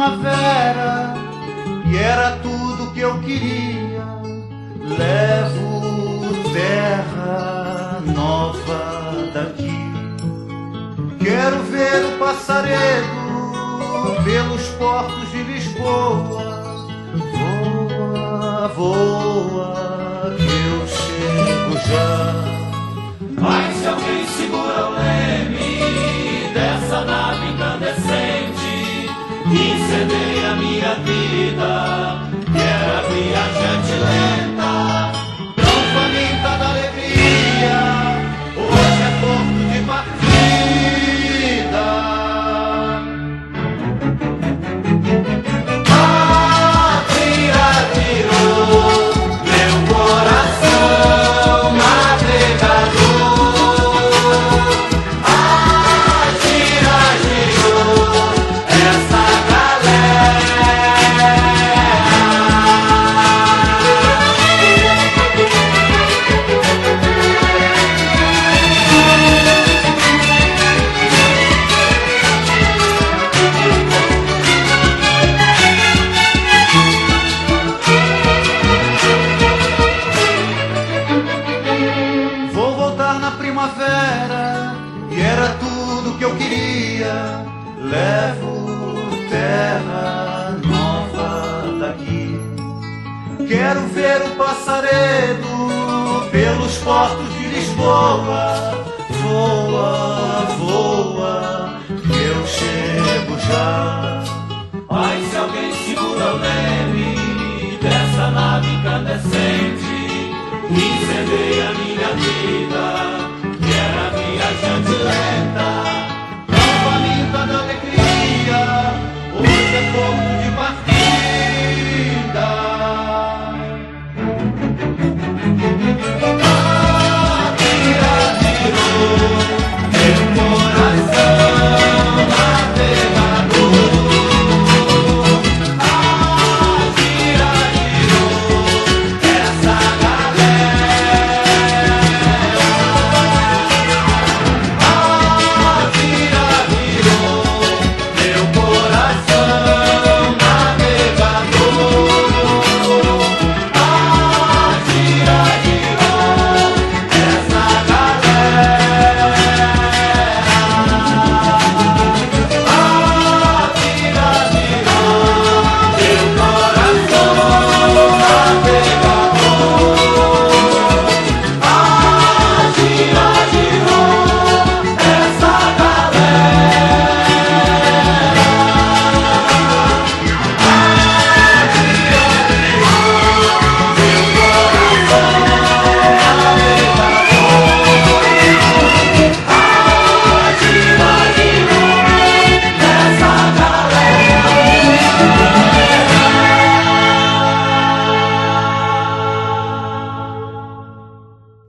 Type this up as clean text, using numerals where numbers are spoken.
primavera e era tudo que eu queria. Levo terra nova daqui. Quero ver o passaredo pelos portos de Lisboa. Voa, voa, que eu chego já. Mas se alguém segura o leme dessa nave incandescente, incendeia minha vida, que era viajante lenta, Tão faminta da alegria, hoje é porto de partida. Atira, tirou meu coração navegador. Atira, girou essa Vou voltar na primavera e era tudo que eu queria. Levo terra nova daqui. Quero ver o passaredo pelos portos de Lisboa. Voa, voa, que eu chego já. Mas se alguém segura o leme dessa nave incandescente, incendeia minha vida.